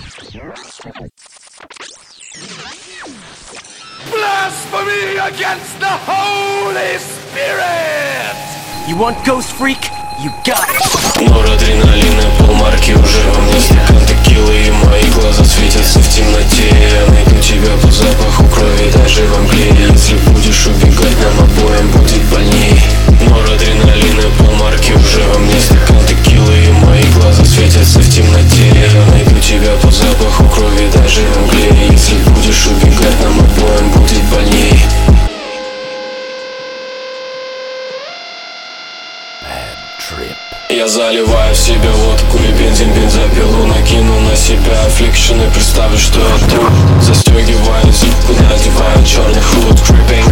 Blasphemy against the Holy Spirit! You want Ghost Freak? You got it! Норадреналин и полмарки уже во мне. Стакан текилы и мои глаза светятся в темноте. Я найду тебя по запаху крови даже во мгле. Если будешь убегать, нам обоим будет больней. Норадреналин и полмарки уже во мне. Стакан текилы и мои глаза светятся в темноте. Я найду тебя по запаху крови даже во мгле. Если будешь убегать, нам обоим будет больней. Я заливаю в себя водку и бензин, бензопилу накину на себя аффликшн и представлю, что я труп. Застегиваю зипку, надеваю черный худ. Creeping